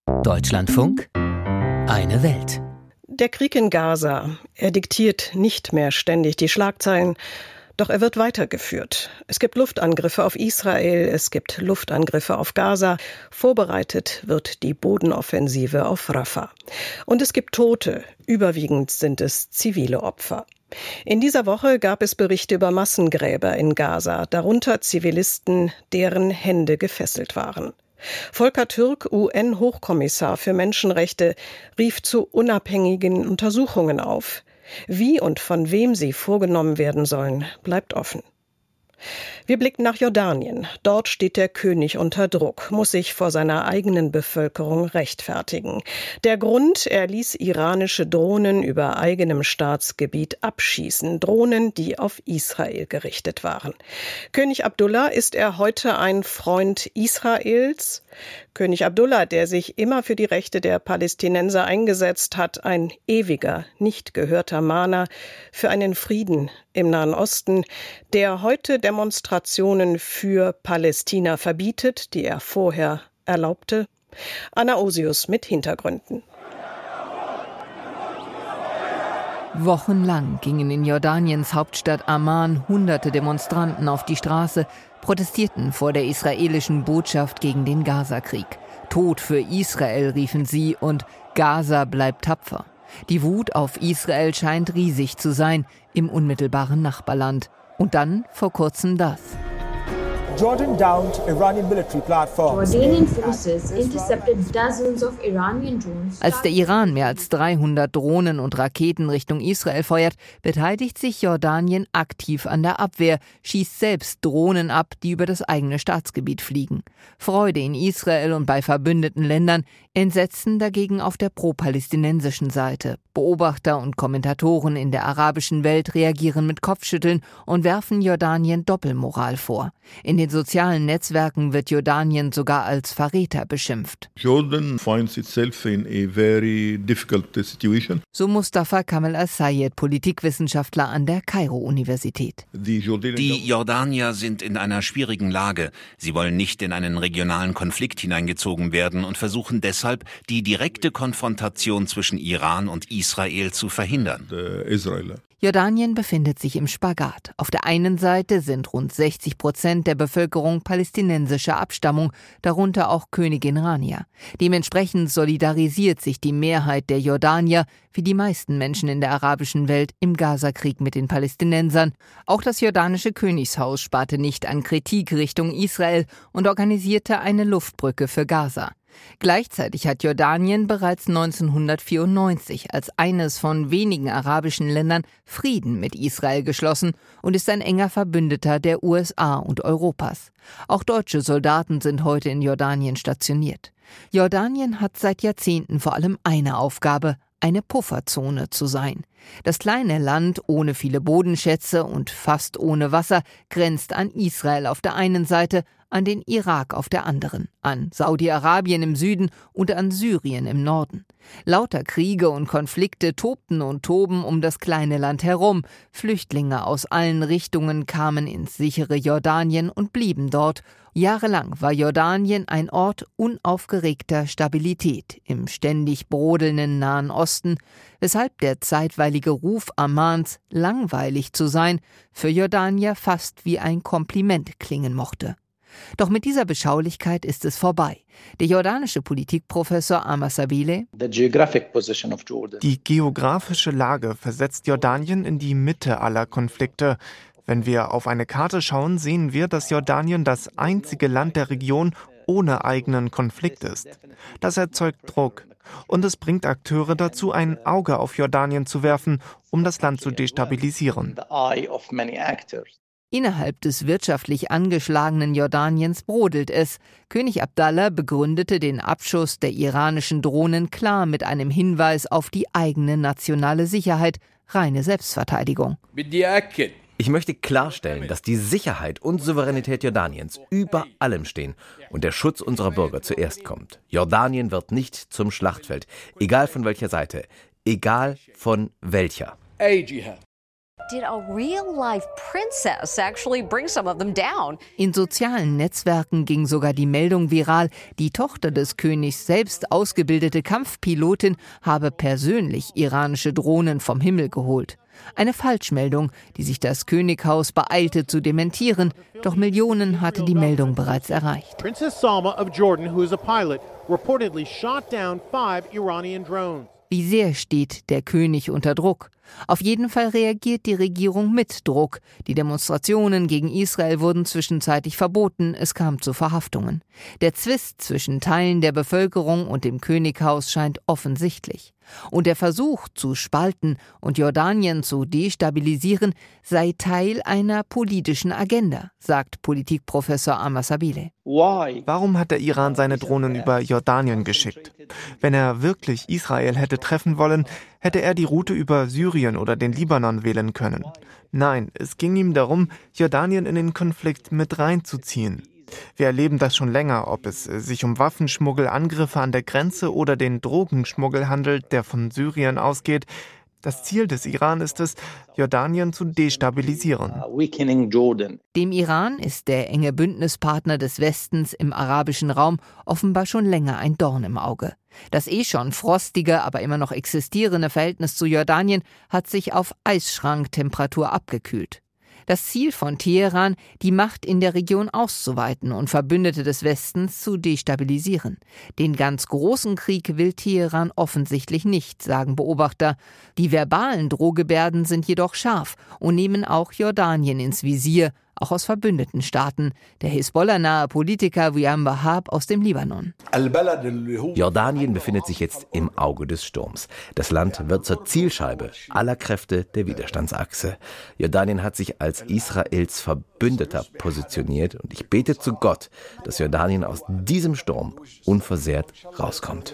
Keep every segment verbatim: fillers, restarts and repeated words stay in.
Deutschlandfunk, eine Welt. Der Krieg in Gaza, er diktiert nicht mehr ständig die Schlagzeilen, doch er wird weitergeführt. Es gibt Luftangriffe auf Israel, es gibt Luftangriffe auf Gaza, vorbereitet wird die Bodenoffensive auf Rafah. Und es gibt Tote, überwiegend sind es zivile Opfer. In dieser Woche gab es Berichte über Massengräber in Gaza, darunter Zivilisten, deren Hände gefesselt waren. Volker Türk, U N-Hochkommissar für Menschenrechte, rief zu unabhängigen Untersuchungen auf. Wie und von wem sie vorgenommen werden sollen, bleibt offen. Wir blicken nach Jordanien. Dort steht der König unter Druck, muss sich vor seiner eigenen Bevölkerung rechtfertigen. Der Grund, er ließ iranische Drohnen über eigenem Staatsgebiet abschießen. Drohnen, die auf Israel gerichtet waren. König Abdullah, ist er heute ein Freund Israels? König Abdullah, der sich immer für die Rechte der Palästinenser eingesetzt hat, ein ewiger, nicht gehörter Mahner für einen Frieden im Nahen Osten, der heute Demonstrationen für Palästina verbietet, die er vorher erlaubte. Anna Osius mit Hintergründen. Wochenlang gingen in Jordaniens Hauptstadt Amman hunderte Demonstranten auf die Straße, protestierten vor der israelischen Botschaft gegen den Gaza-Krieg. Tod für Israel, riefen sie, und Gaza bleibt tapfer. Die Wut auf Israel scheint riesig zu sein im unmittelbaren Nachbarland. Und dann vor kurzem das. Jordan downed Iranian military platforms. Jordanian forces intercepted dozens of Iranian drones. Als der Iran mehr als dreihundert Drohnen und Raketen Richtung Israel feuert, beteiligt sich Jordanien aktiv an der Abwehr, schießt selbst Drohnen ab, die über das eigene Staatsgebiet fliegen. Freude in Israel und bei verbündeten Ländern, Entsetzen dagegen auf der pro-palästinensischen Seite. Beobachter und Kommentatoren in der arabischen Welt reagieren mit Kopfschütteln und werfen Jordanien Doppelmoral vor. In den sozialen Netzwerken wird Jordanien sogar als Verräter beschimpft. Jordan finds itself in a very difficult situation. So Mustafa Kamal Al-Sayed, Politikwissenschaftler an der Kairo-Universität. Die Jordanier sind in einer schwierigen Lage. Sie wollen nicht in einen regionalen Konflikt hineingezogen werden und versuchen deshalb, die direkte Konfrontation zwischen Iran und Israel zu verhindern. Jordanien befindet sich im Spagat. Auf der einen Seite sind rund sechzig Prozent der Bevölkerung palästinensischer Abstammung, darunter auch Königin Rania. Dementsprechend solidarisiert sich die Mehrheit der Jordanier, wie die meisten Menschen in der arabischen Welt, im Gaza-Krieg mit den Palästinensern. Auch das jordanische Königshaus sparte nicht an Kritik Richtung Israel und organisierte eine Luftbrücke für Gaza. Gleichzeitig hat Jordanien bereits neunzehnhundertvierundneunzig als eines von wenigen arabischen Ländern Frieden mit Israel geschlossen und ist ein enger Verbündeter der U S A und Europas. Auch deutsche Soldaten sind heute in Jordanien stationiert. Jordanien hat seit Jahrzehnten vor allem eine Aufgabe: eine Pufferzone zu sein. Das kleine Land ohne viele Bodenschätze und fast ohne Wasser grenzt an Israel auf der einen Seite, an den Irak auf der anderen, an Saudi-Arabien im Süden und an Syrien im Norden. Lauter Kriege und Konflikte tobten und toben um das kleine Land herum. Flüchtlinge aus allen Richtungen kamen ins sichere Jordanien und blieben dort. Jahrelang war Jordanien ein Ort unaufgeregter Stabilität im ständig brodelnden Nahen Osten, weshalb der zeitweilige Ruf Ammans, langweilig zu sein, für Jordanier fast wie ein Kompliment klingen mochte. Doch mit dieser Beschaulichkeit ist es vorbei. Der jordanische Politikprofessor Amar Sabile: Die geografische Lage versetzt Jordanien in die Mitte aller Konflikte. Wenn wir auf eine Karte schauen, sehen wir, dass Jordanien das einzige Land der Region ohne eigenen Konflikt ist. Das erzeugt Druck. Und es bringt Akteure dazu, ein Auge auf Jordanien zu werfen, um das Land zu destabilisieren. Innerhalb des wirtschaftlich angeschlagenen Jordaniens brodelt es. König Abdallah begründete den Abschuss der iranischen Drohnen klar mit einem Hinweis auf die eigene nationale Sicherheit, reine Selbstverteidigung. Ich möchte klarstellen, dass die Sicherheit und Souveränität Jordaniens über allem stehen und der Schutz unserer Bürger zuerst kommt. Jordanien wird nicht zum Schlachtfeld, egal von welcher Seite, egal von welcher. In sozialen Netzwerken ging sogar die Meldung viral, die Tochter des Königs, selbst ausgebildete Kampfpilotin, habe persönlich iranische Drohnen vom Himmel geholt. Eine Falschmeldung, die sich das Könighaus beeilte zu dementieren, doch Millionen hatte die Meldung bereits erreicht. Princess Salma of Jordan, who is a pilot, reportedly shot down five Iranian drones. Wie sehr steht der König unter Druck? Auf jeden Fall reagiert die Regierung mit Druck. Die Demonstrationen gegen Israel wurden zwischenzeitlich verboten, es kam zu Verhaftungen. Der Zwist zwischen Teilen der Bevölkerung und dem Könighaus scheint offensichtlich. Und der Versuch zu spalten und Jordanien zu destabilisieren sei Teil einer politischen Agenda, sagt Politikprofessor Amr Sabile. Warum hat der Iran seine Drohnen über Jordanien geschickt? Wenn er wirklich Israel hätte treffen wollen, hätte er die Route über Syrien oder den Libanon wählen können. Nein, es ging ihm darum, Jordanien in den Konflikt mit reinzuziehen. Wir erleben das schon länger, ob es sich um Waffenschmuggel, Angriffe an der Grenze oder den Drogenschmuggel handelt, der von Syrien ausgeht. Das Ziel des Iran ist es, Jordanien zu destabilisieren. Dem Iran ist der enge Bündnispartner des Westens im arabischen Raum offenbar schon länger ein Dorn im Auge. Das eh schon frostige, aber immer noch existierende Verhältnis zu Jordanien hat sich auf Eisschranktemperatur abgekühlt. Das Ziel von Teheran, die Macht in der Region auszuweiten und Verbündete des Westens zu destabilisieren. Den ganz großen Krieg will Teheran offensichtlich nicht, sagen Beobachter. Die verbalen Drohgebärden sind jedoch scharf und nehmen auch Jordanien ins Visier, auch aus verbündeten Staaten. Der Hisbollah-nahe Politiker Wiyam Wahab aus dem Libanon. Jordanien befindet sich jetzt im Auge des Sturms. Das Land wird zur Zielscheibe aller Kräfte der Widerstandsachse. Jordanien hat sich als Israels Verbündeter positioniert und ich bete zu Gott, dass Jordanien aus diesem Sturm unversehrt rauskommt.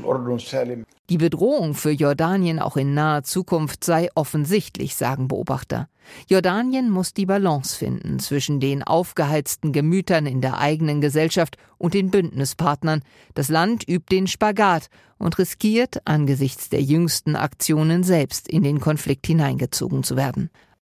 Die Bedrohung für Jordanien auch in naher Zukunft sei offensichtlich, sagen Beobachter. Jordanien muss die Balance finden zwischen den aufgeheizten Gemütern in der eigenen Gesellschaft und den Bündnispartnern. Das Land übt den Spagat und riskiert, angesichts der jüngsten Aktionen selbst in den Konflikt hineingezogen zu werden.